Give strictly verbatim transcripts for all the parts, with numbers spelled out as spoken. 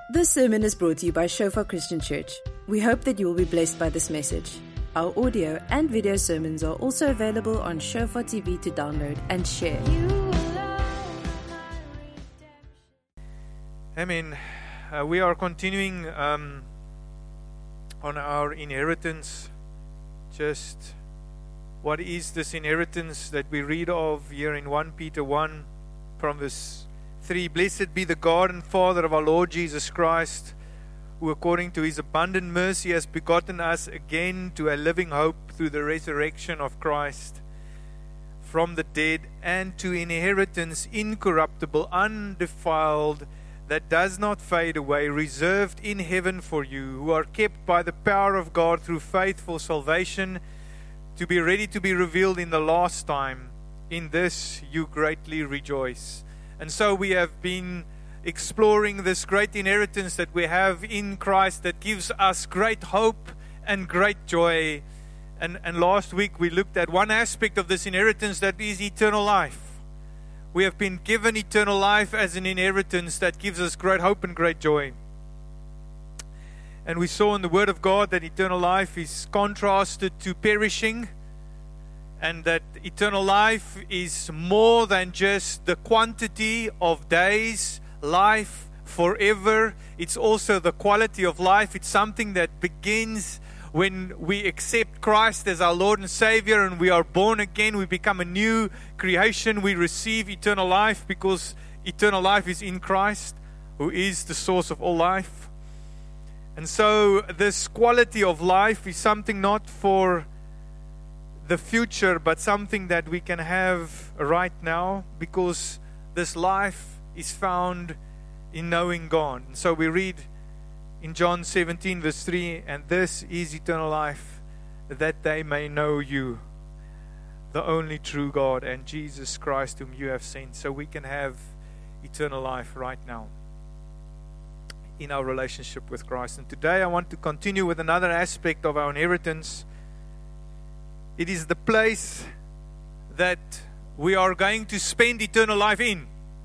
This sermon is brought to you by Shofar Christian Church. We hope that you will be blessed by this message. Our audio and video sermons are also available on Shofar T V to download and share. Amen. Uh, we are continuing um, on our inheritance. Just what is this inheritance that we read of here in First Peter one from verse three? Blessed be the God and Father of our Lord Jesus Christ, who according to His abundant mercy has begotten us again to a living hope through the resurrection of Christ from the dead, and to inheritance incorruptible, undefiled, that does not fade away, reserved in heaven for you, who are kept by the power of God through faith for salvation, to be ready to be revealed in the last time. In this you greatly rejoice. And so we have been exploring this great inheritance that we have in Christ that gives us great hope and great joy. And, and last week we looked at one aspect of this inheritance, that is eternal life. We have been given eternal life as an inheritance that gives us great hope and great joy. And we saw in the Word of God that eternal life is contrasted to perishing, and that eternal life is more than just the quantity of days, life forever. It's also the quality of life. It's something that begins when we accept Christ as our Lord and Savior, and we are born again. We become a new creation. We receive eternal life because eternal life is in Christ, who is the source of all life. And so this quality of life is something not for the future, but something that we can have right now, because this life is found in knowing God. And so we read in John seventeen verse three, and this is eternal life, that they may know you, the only true God, and Jesus Christ whom you have sent. So we can have eternal life right now in our relationship with Christ. And today I want to continue with another aspect of our inheritance. It is the place that we are going to spend eternal life in.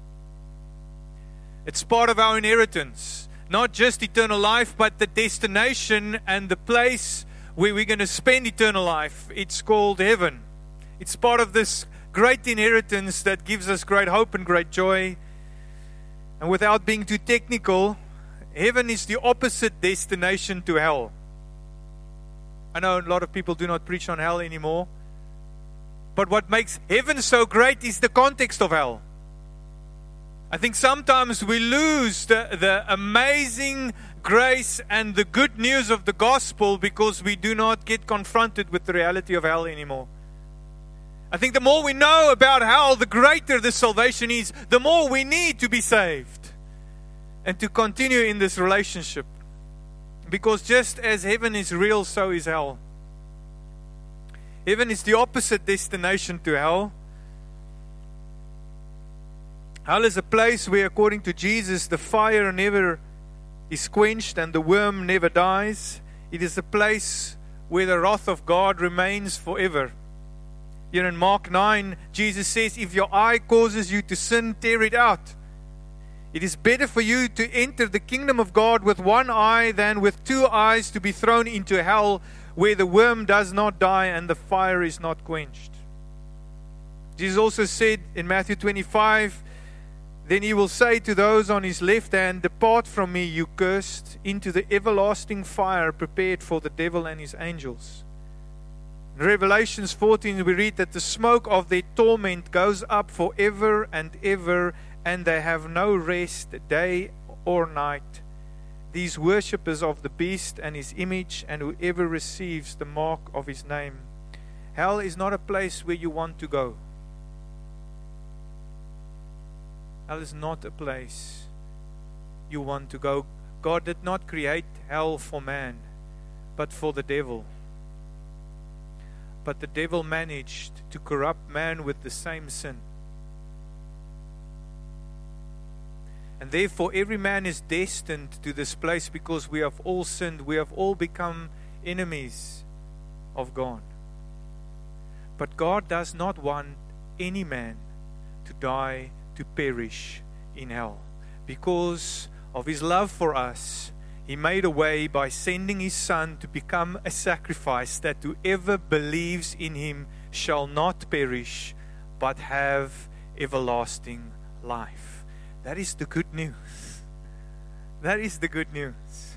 It's part of our inheritance. Not just eternal life, but the destination and the place where we're going to spend eternal life. It's called heaven. It's part of this great inheritance that gives us great hope and great joy. And without being too technical, heaven is the opposite destination to hell. I know a lot of people do not preach on hell anymore. But what makes heaven so great is the context of hell. I think sometimes we lose the, the amazing grace and the good news of the gospel because we do not get confronted with the reality of hell anymore. I think the more we know about hell, the greater the salvation is, the more we need to be saved and to continue in this relationship. Because just as heaven is real, so is hell. Heaven is the opposite destination to hell. Hell is a place where, according to Jesus, the fire never is quenched and the worm never dies. It is a place where the wrath of God remains forever. Here in Mark nine, Jesus says, if your eye causes you to sin, tear it out. It is better for you to enter the kingdom of God with one eye than with two eyes to be thrown into hell, where the worm does not die and the fire is not quenched. Jesus also said in Matthew twenty-five, then He will say to those on His left hand, depart from me, you cursed, into the everlasting fire prepared for the devil and his angels. In Revelations fourteen, we read that the smoke of their torment goes up forever and ever, and they have no rest day or night, these worshippers of the beast and his image, and whoever receives the mark of his name. Hell is not a place where you want to go. Hell is not a place you want to go. God did not create hell for man, but for the devil. But the devil managed to corrupt man with the same sin. And therefore every man is destined to this place because we have all sinned. We have all become enemies of God. But God does not want any man to die, to perish in hell, because of His love for us, He made a way by sending His Son to become a sacrifice, that whoever believes in Him shall not perish, but have everlasting life. That is the good news. That is the good news.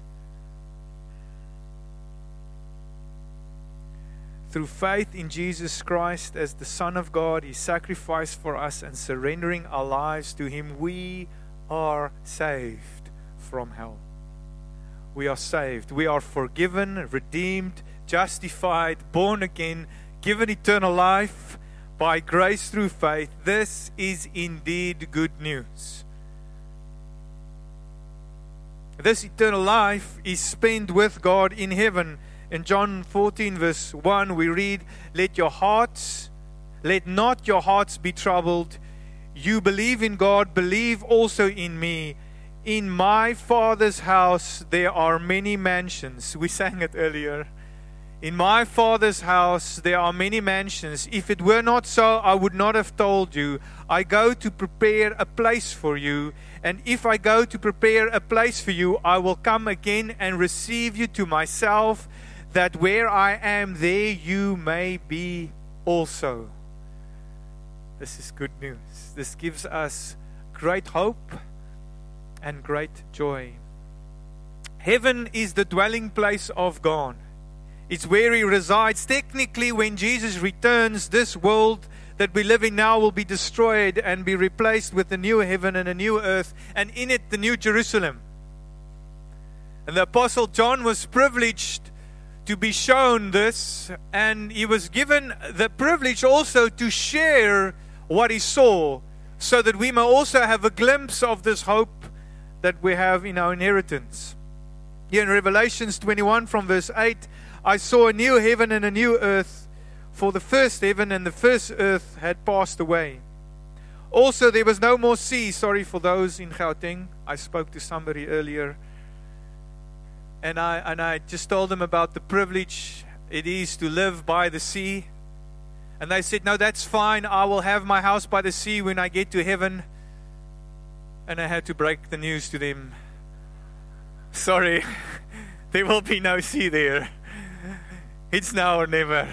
Through faith in Jesus Christ as the Son of God, He sacrificed for us, and surrendering our lives to Him, we are saved from hell. We are saved. We are forgiven, redeemed, justified, born again, given eternal life by grace through faith. This is indeed good news. This eternal life is spent with God in heaven. In John fourteen verse one we read, Let your hearts, let not your hearts be troubled. You believe in God, believe also in me. In my Father's house there are many mansions. We sang it earlier. In my Father's house there are many mansions. If it were not so, I would not have told you. I go to prepare a place for you. And if I go to prepare a place for you, I will come again and receive you to myself, that where I am, there you may be also. This is good news. This gives us great hope and great joy. Heaven is the dwelling place of God. It's where He resides. Technically, when Jesus returns, this world that we live in now will be destroyed and be replaced with a new heaven and a new earth, and in it the new Jerusalem. And the Apostle John was privileged to be shown this, and he was given the privilege also to share what he saw, so that we may also have a glimpse of this hope that we have in our inheritance. Here in Revelations twenty-one from verse eight, I saw a new heaven and a new earth, for the first heaven and the first earth had passed away. Also there was no more sea. Sorry for those in Gauteng. I spoke to somebody earlier, and I and I just told them about the privilege it is to live by the sea. And they said, no, that's fine. I will have my house by the sea when I get to heaven. And I had to break the news to them. Sorry, there will be no sea there. It's now or never.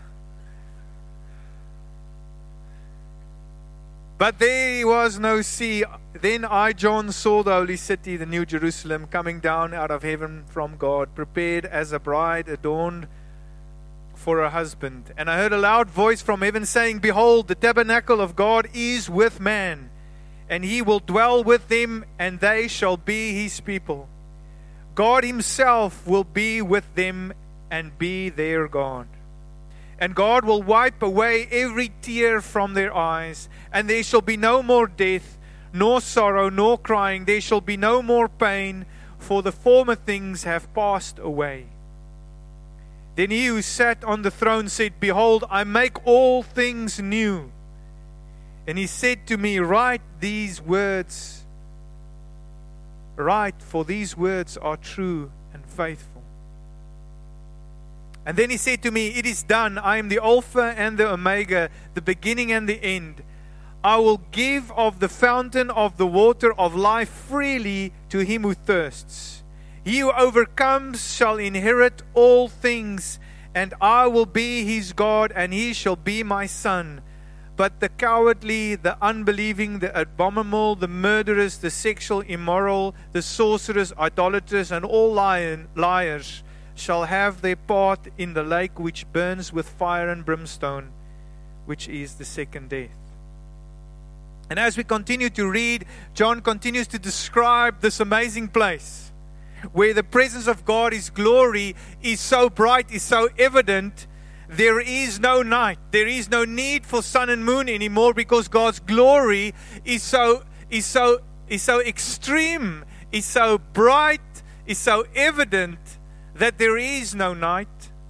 But there was no sea. Then I, John, saw the holy city, the new Jerusalem, coming down out of heaven from God, prepared as a bride adorned for her husband. And I heard a loud voice from heaven saying, Behold, the tabernacle of God is with man, and He will dwell with them, and they shall be His people. God Himself will be with them and be their God. And God will wipe away every tear from their eyes, and there shall be no more death, nor sorrow, nor crying. There shall be no more pain, for the former things have passed away. Then He who sat on the throne said, Behold, I make all things new. And He said to me, Write these words. Write, for these words are true and faithful. And then He said to me, It is done. I am the Alpha and the Omega, the beginning and the end. I will give of the fountain of the water of life freely to him who thirsts. He who overcomes shall inherit all things, and I will be his God, and he shall be my son. But the cowardly, the unbelieving, the abominable, the murderers, the sexual immoral, the sorcerers, idolaters, and all liars shall have their part in the lake which burns with fire and brimstone, which is the second death. And as we continue to read, John continues to describe this amazing place where the presence of God, His glory, is so bright, is so evident. There is no night. There is no need for sun and moon anymore, because God's glory is so is so is so extreme, is so bright, is so evident that there is no night.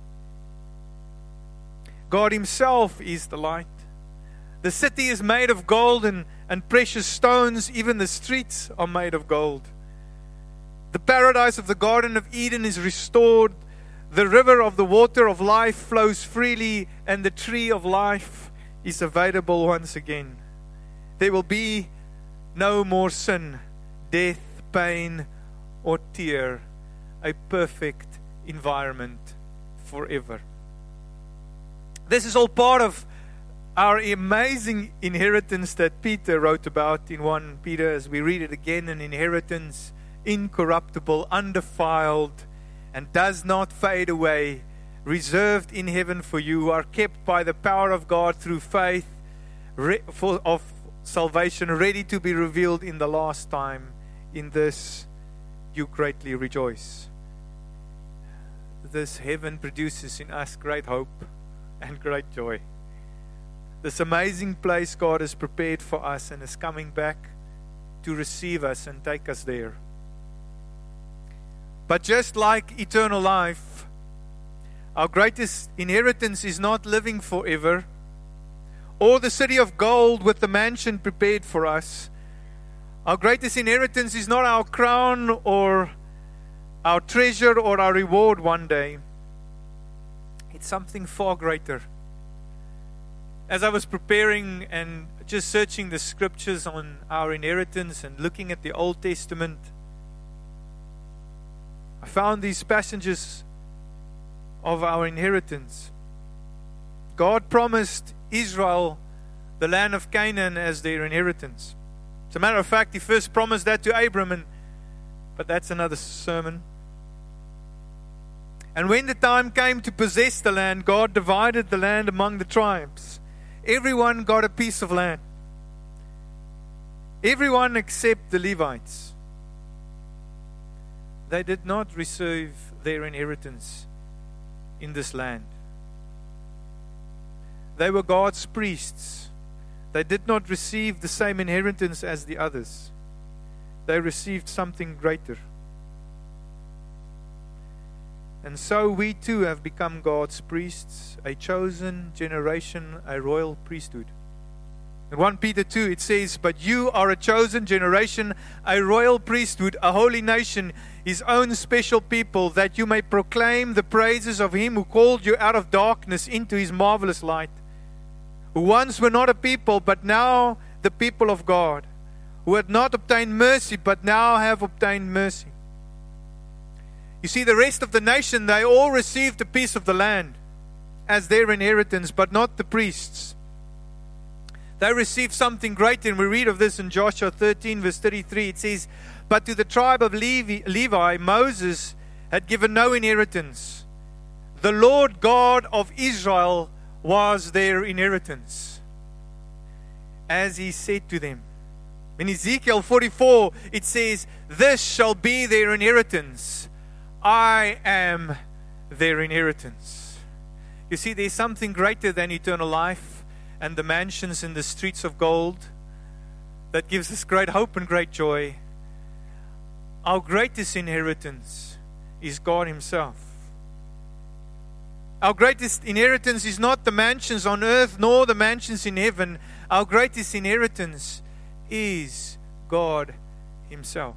God Himself is the light. The city is made of gold and, and precious stones. Even the streets are made of gold. The paradise of the Garden of Eden is restored. The river of the water of life flows freely, and the tree of life is available once again. There will be no more sin, death, pain or tear, a perfect environment forever. This is all part of our amazing inheritance that Peter wrote about in First Peter, as we read it again, an inheritance incorruptible, undefiled, and does not fade away, reserved in heaven for you, who are kept by the power of God through faith re- for, of salvation, ready to be revealed in the last time. In this you greatly rejoice. This heaven produces in us great hope and great joy. This amazing place God has prepared for us and is coming back to receive us and take us there. But just like eternal life, our greatest inheritance is not living forever, or the city of gold with the mansion prepared for us. Our greatest inheritance is not our crown or our treasure or our reward one day. It's something far greater. As I was preparing and just searching the scriptures on our inheritance and looking at the Old Testament, I found these passages of our inheritance. God promised Israel the land of Canaan as their inheritance. As a matter of fact, He first promised that to Abram, and, but that's another sermon. And when the time came to possess the land, God divided the land among the tribes. Everyone got a piece of land. Everyone except the Levites. They did not receive their inheritance in this land. They were God's priests. They did not receive the same inheritance as the others. They received something greater. And so we too have become God's priests, a chosen generation, a royal priesthood. In First Peter two it says, "But you are a chosen generation, a royal priesthood, a holy nation, His own special people, that you may proclaim the praises of Him who called you out of darkness into His marvelous light, who once were not a people, but now the people of God, who had not obtained mercy, but now have obtained mercy." You see, the rest of the nation, they all received a piece of the land as their inheritance, but not the priests. They received something greater, and we read of this in Joshua thirteen verse thirty-three. It says, "But to the tribe of Levi, Levi, Moses had given no inheritance. The Lord God of Israel was their inheritance, as He said to them." In Ezekiel forty-four, it says, "This shall be their inheritance. I am their inheritance." You see, there's something greater than eternal life and the mansions in the streets of gold that gives us great hope and great joy. Our greatest inheritance is God Himself. Our greatest inheritance is not the mansions on earth nor the mansions in heaven. Our greatest inheritance is God Himself.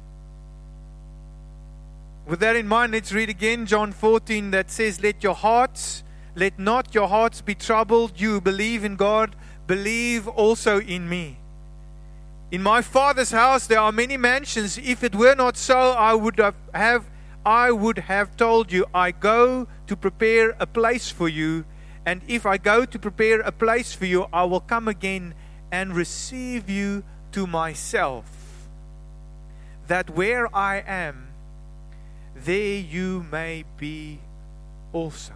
With that in mind, let's read again John fourteen that says, "Let your hearts, let not your hearts be troubled. You believe in God, believe also in me. In my Father's house there are many mansions. If it were not so, I would have, have I would have told you. I go to prepare a place for you, and if I go to prepare a place for you, I will come again and receive you to myself, that where I am, there you may be also."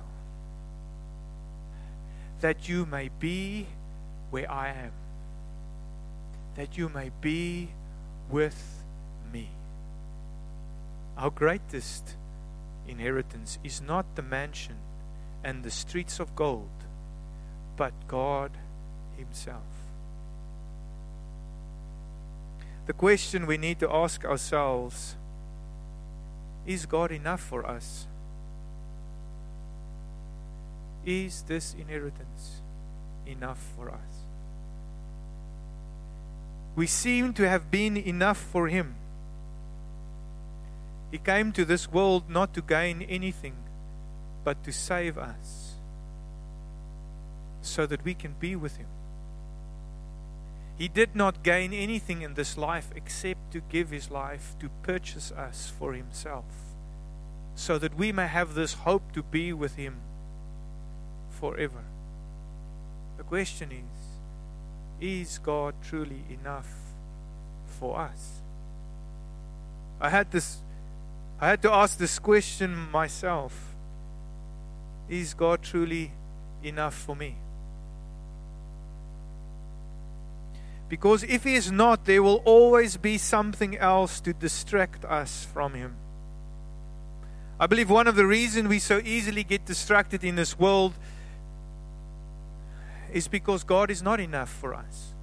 That you may be where I am. That you may be with me. Our greatest inheritance is not the mansion and the streets of gold, but God Himself. The question we need to ask ourselves, is God enough for us? Is this inheritance enough for us? We seem to have been enough for Him. He came to this world not to gain anything, but to save us, so that we can be with Him. He did not gain anything in this life except to give His life to purchase us for Himself, so that we may have this hope to be with Him forever. The question is, is God truly enough for us? I had this, I had to ask this question myself. Is God truly enough for me? Because if He is not, there will always be something else to distract us from Him. I believe one of the reasons we so easily get distracted in this world is because God is not enough for us.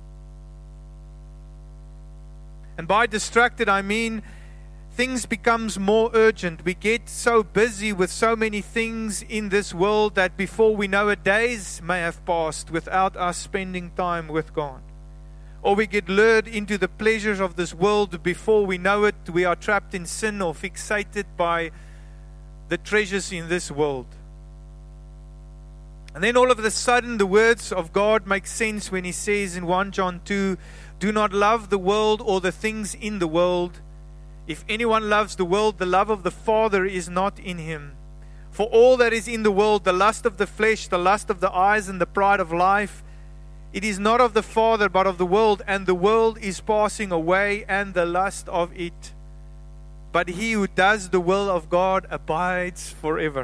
And by distracted, I mean things becomes more urgent. We get so busy with so many things in this world that before we know it, days may have passed without us spending time with God. Or we get lured into the pleasures of this world. Before we know it, we are trapped in sin or fixated by the treasures in this world. And then all of a sudden the words of God make sense when He says in First John two, do not love the world or the things in the world. If anyone loves the world, the love of the Father is not in him. For all that is in the world, the lust of the flesh, the lust of the eyes, and the pride of life, it is not of the Father, but of the world, and the world is passing away, and the lust of it. But he who does the will of God abides forever.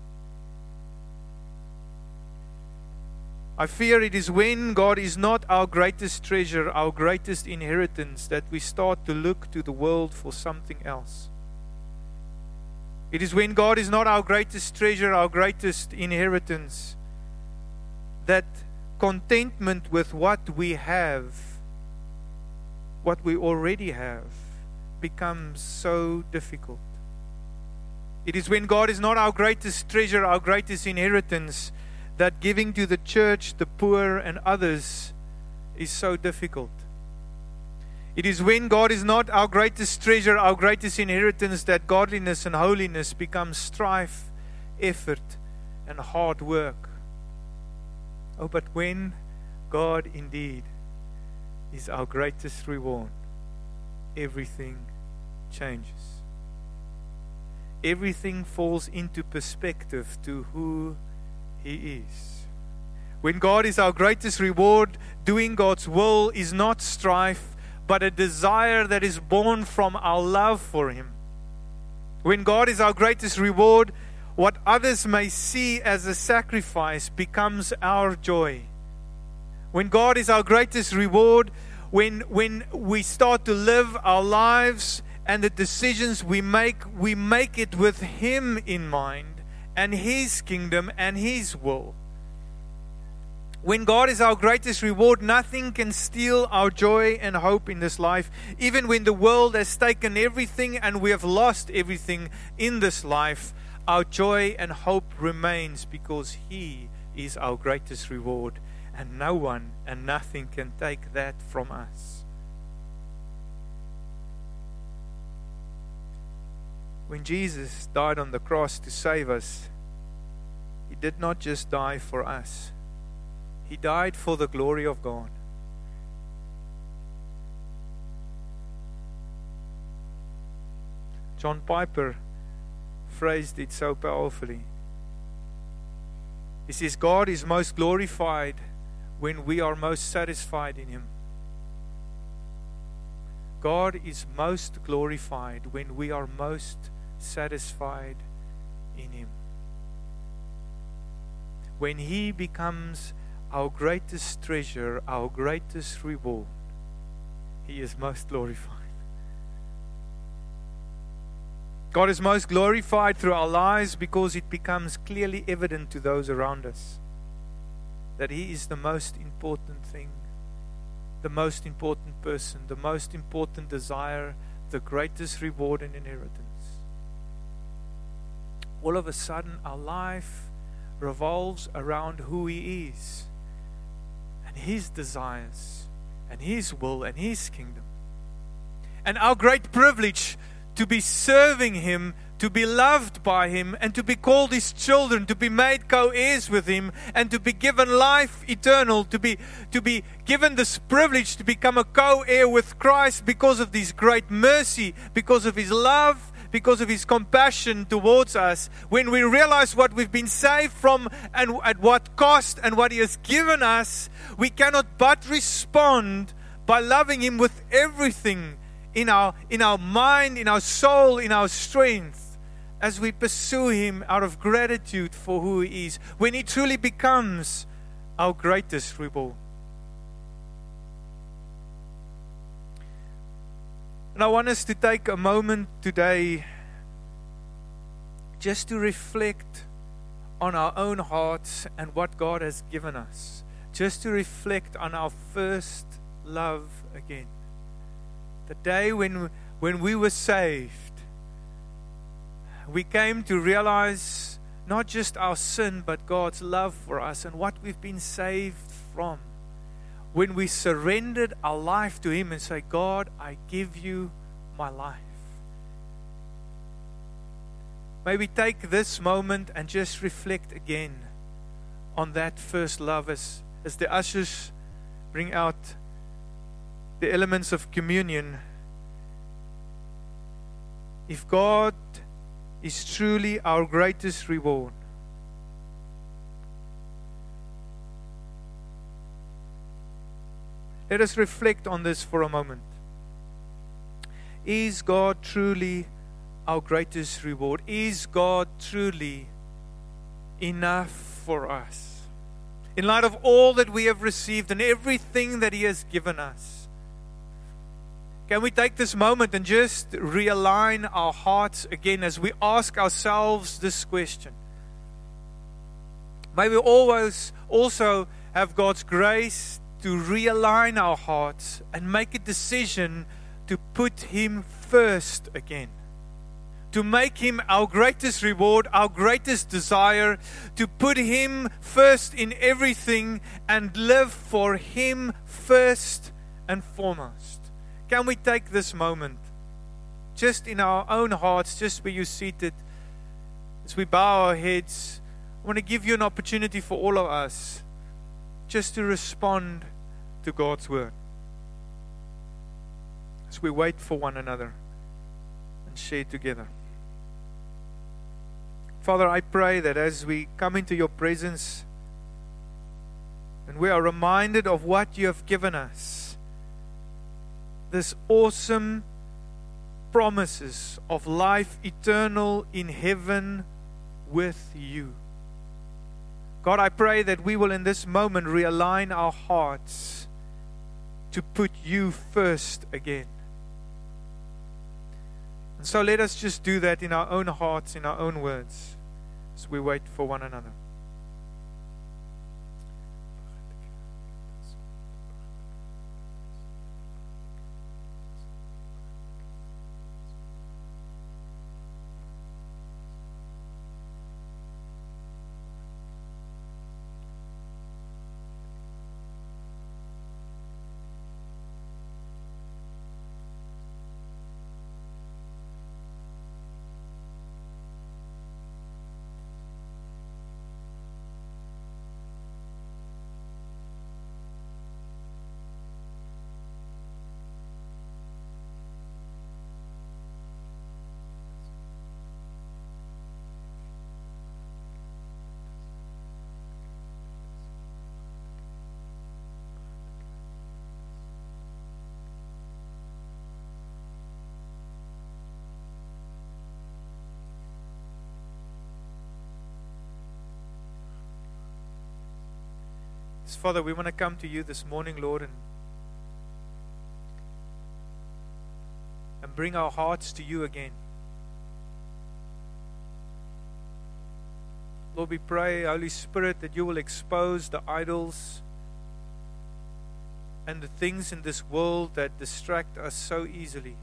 I fear it is when God is not our greatest treasure, our greatest inheritance, that we start to look to the world for something else. It is when God is not our greatest treasure, our greatest inheritance, that contentment with what we have, what we already have, becomes so difficult. It is when God is not our greatest treasure, our greatest inheritance, that giving to the church, the poor, and others is so difficult. It is when God is not our greatest treasure, our greatest inheritance, that godliness and holiness becomes strife, effort, and hard work. Oh, but when God indeed is our greatest reward, everything changes. Everything falls into perspective to who He is. When God is our greatest reward, doing God's will is not strife, but a desire that is born from our love for Him. When God is our greatest reward, what others may see as a sacrifice becomes our joy. When God is our greatest reward, when, when we start to live our lives and the decisions we make, we make it with Him in mind, and His kingdom and His will. When God is our greatest reward, nothing can steal our joy and hope in this life. Even when the world has taken everything and we have lost everything in this life, our joy and hope remains, because He is our greatest reward, and no one and nothing can take that from us. When Jesus died on the cross to save us, He did not just die for us. He died for the glory of God. John Piper phrased it so powerfully. He says, God is most glorified when we are most satisfied in Him. God is most glorified when we are most satisfied in Him. When He becomes our greatest treasure, our greatest reward, He is most glorified. God is most glorified through our lives because it becomes clearly evident to those around us that He is the most important thing, the most important person, the most important desire, the greatest reward and inheritance. All of a sudden, our life revolves around who He is and His desires and His will and His kingdom. And our great privilege to be serving Him, to be loved by Him, and to be called His children, to be made co-heirs with Him, and to be given life eternal, to be, to be given this privilege to become a co-heir with Christ because of His great mercy, because of His love, because of His compassion towards us. When we realize what we've been saved from and at what cost and what He has given us, we cannot but respond by loving Him with everything in our, in our mind, in our soul, in our strength, as we pursue Him out of gratitude for who He is, when He truly becomes our greatest reward. And I want us to take a moment today just to reflect on our own hearts and what God has given us. Just to reflect on our first love again. The day when, when we were saved, we came to realize not just our sin, but God's love for us and what we've been saved from. When we surrendered our life to Him and say, God, I give you my life. Maybe take this moment and just reflect again on that first love as, as the ushers bring out the elements of communion. If God is truly our greatest reward, let us reflect on this for a moment. Is God truly our greatest reward? Is God truly enough for us? In light of all that we have received and everything that He has given us, can we take this moment and just realign our hearts again as we ask ourselves this question? May we always also have God's grace to realign our hearts and make a decision to put Him first again. To make Him our greatest reward, our greatest desire, to put Him first in everything and live for Him first and foremost. Can we take this moment, just in our own hearts, just where you're seated, as we bow our heads? I want to give you an opportunity for all of us just to respond to God's Word, as we wait for one another and share together. Father, I pray that as we come into your presence and we are reminded of what you have given us, this awesome promises of life eternal in heaven with you. God, I pray that we will in this moment realign our hearts to put you first again. And so let us just do that in our own hearts, in our own words, as we wait for one another. Father, we want to come to you this morning, Lord, and, and bring our hearts to you again. Lord, we pray, Holy Spirit, that you will expose the idols and the things in this world that distract us so easily.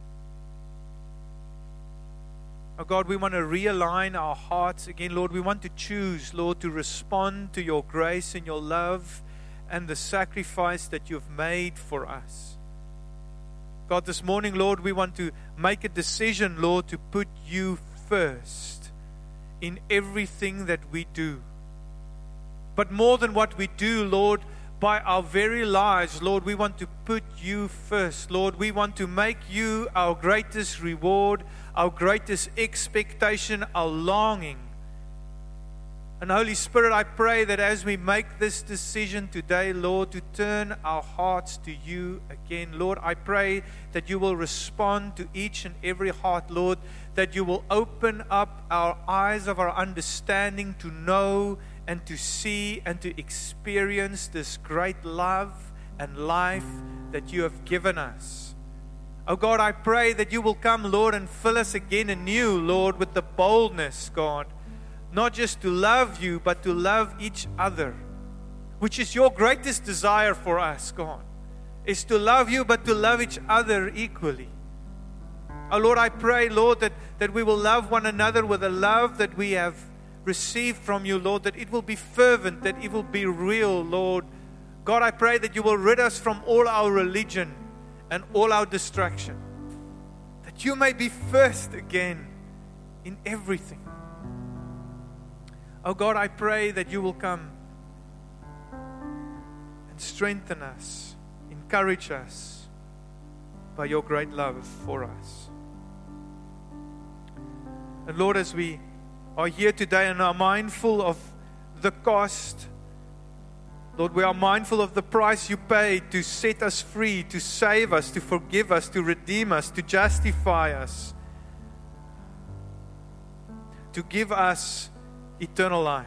Oh God, we want to realign our hearts again, Lord. We want to choose, Lord, to respond to your grace and your love and the sacrifice that you've made for us. God, this morning, Lord, we want to make a decision, Lord, to put you first in everything that we do. But more than what we do, Lord, by our very lives, Lord, we want to put you first. Lord, we want to make you our greatest reward, our greatest expectation, our longing. And Holy Spirit, I pray that as we make this decision today, Lord, to turn our hearts to you again, Lord, I pray that you will respond to each and every heart, Lord, that you will open up our eyes of our understanding to know and to see and to experience this great love and life that you have given us. Oh God, I pray that you will come, Lord, and fill us again anew, Lord, with the boldness, God, not just to love you, but to love each other, which is your greatest desire for us, God, is to love you, but to love each other equally. Oh Lord, I pray, Lord, that, that we will love one another with a love that we have received from you, Lord, that it will be fervent, that it will be real, Lord. God, I pray that you will rid us from all our religion and all our distraction, that you may be first again in everything. Oh God, I pray that you will come and strengthen us, encourage us by your great love for us. And Lord, as we are here today and are mindful of the cost, Lord, we are mindful of the price you paid to set us free, to save us, to forgive us, to redeem us, to justify us, to give us eternal life.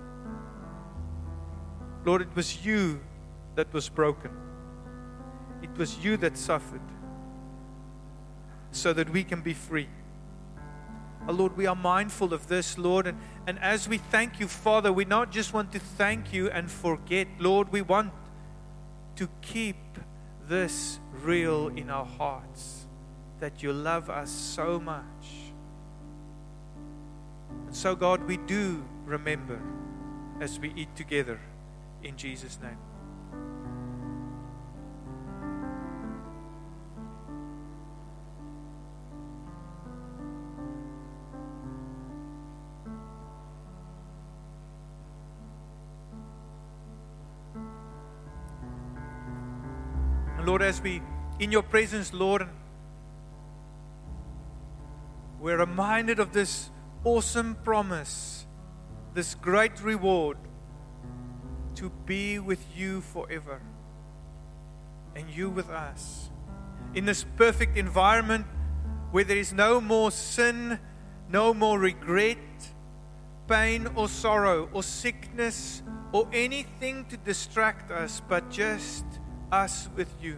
Lord, it was you that was broken. It was you that suffered so that we can be free. Oh Lord, we are mindful of this, Lord, and, and as we thank you, Father, we not just want to thank you and forget, Lord, we want to keep this real in our hearts, that you love us so much. And so, God, we do remember as we eat together in Jesus' name. And Lord, as we in your presence, Lord, we're reminded of this awesome promise, this great reward to be with you forever and you with us in this perfect environment where there is no more sin, no more regret, pain or sorrow or sickness or anything to distract us, but just us with you.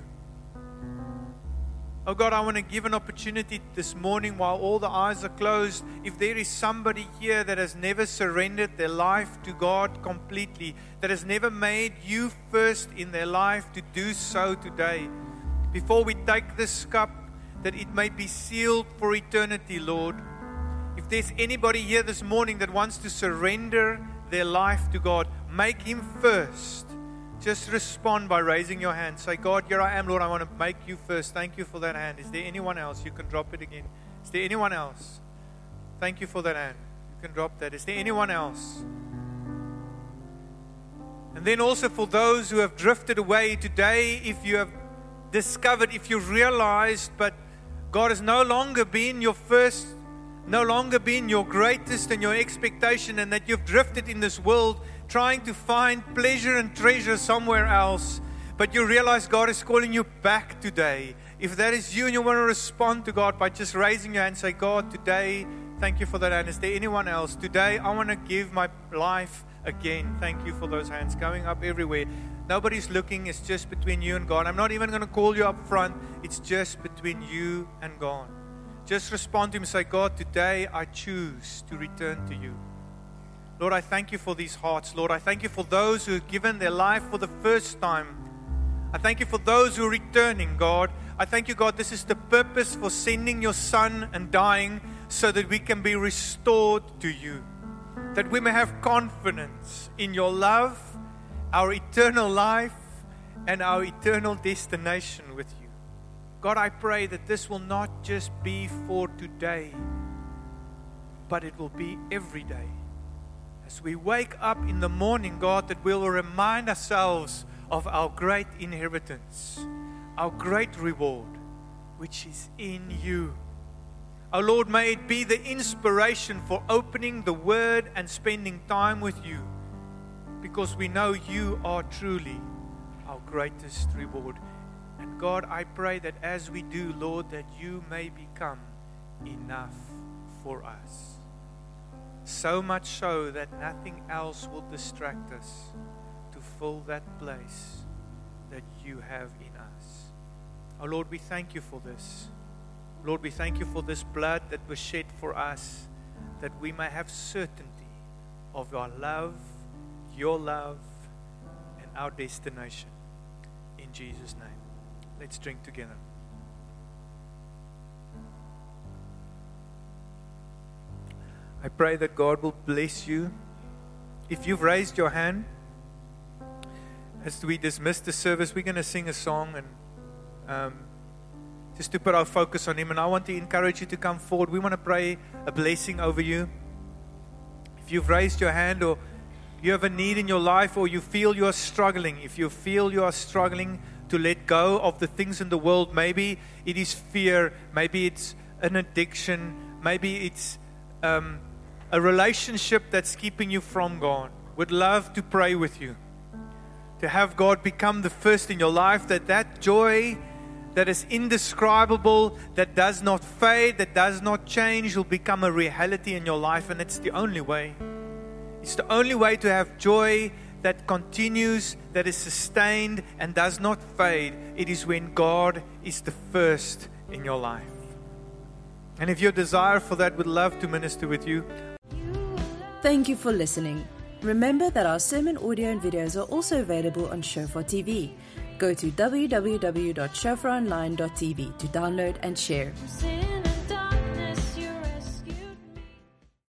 Oh God, I want to give an opportunity this morning while all the eyes are closed. If there is somebody here that has never surrendered their life to God completely, that has never made you first in their life, to do so today. Before we take this cup, that it may be sealed for eternity, Lord. If there's anybody here this morning that wants to surrender their life to God, make Him first. Just respond by raising your hand. Say, God, here I am, Lord. I want to make you first. Thank you for that hand. Is there anyone else? You can drop it again. Is there anyone else? Thank you for that hand. You can drop that. Is there anyone else? And then also for those who have drifted away today, if you have discovered, if you realized, but God has no longer been your first, no longer been your greatest and your expectation, and that you've drifted in this world trying to find pleasure and treasure somewhere else, but you realize God is calling you back today. If that is you and you want to respond to God by just raising your hand, say, God, today, thank you for that hand. Is there anyone else? Today, I want to give my life again. Thank you for those hands going up everywhere. Nobody's looking. It's just between you and God. I'm not even going to call you up front. It's just between you and God. Just respond to Him and say, God, today I choose to return to you. Lord, I thank you for these hearts. Lord, I thank you for those who have given their life for the first time. I thank you for those who are returning, God. I thank you, God, this is the purpose for sending your Son and dying so that we can be restored to you. That we may have confidence in your love, our eternal life, and our eternal destination with you. God, I pray that this will not just be for today, but it will be every day. As we wake up in the morning, God, that we will remind ourselves of our great inheritance, our great reward, which is in you. Oh Lord, may it be the inspiration for opening the Word and spending time with you, because we know you are truly our greatest reward. And God, I pray that as we do, Lord, that you may become enough for us. So much so that nothing else will distract us to fill that place that you have in us. Oh Lord, we thank you for this. Lord, we thank you for this blood that was shed for us, that we may have certainty of our love, your love, and our destination. In Jesus' name. Let's drink together. I pray that God will bless you. If you've raised your hand, as we dismiss the service, we're going to sing a song and um, just to put our focus on Him. And I want to encourage you to come forward. We want to pray a blessing over you. If you've raised your hand, or you have a need in your life, or you feel you are struggling, if you feel you are struggling to let go of the things in the world, maybe it is fear, maybe it's an addiction, maybe it's um, a relationship that's keeping you from God, would love to pray with you, to have God become the first in your life, that that joy that is indescribable, that does not fade, that does not change, will become a reality in your life. And it's the only way. It's the only way to have joy that continues, that is sustained and does not fade. It is when God is the first in your life. And if your desire for that, would love to minister with you. Thank you for listening. Remember that our sermon audio and videos are also available on Shofar T V. Go to w w w dot shofar online dot t v to download and share.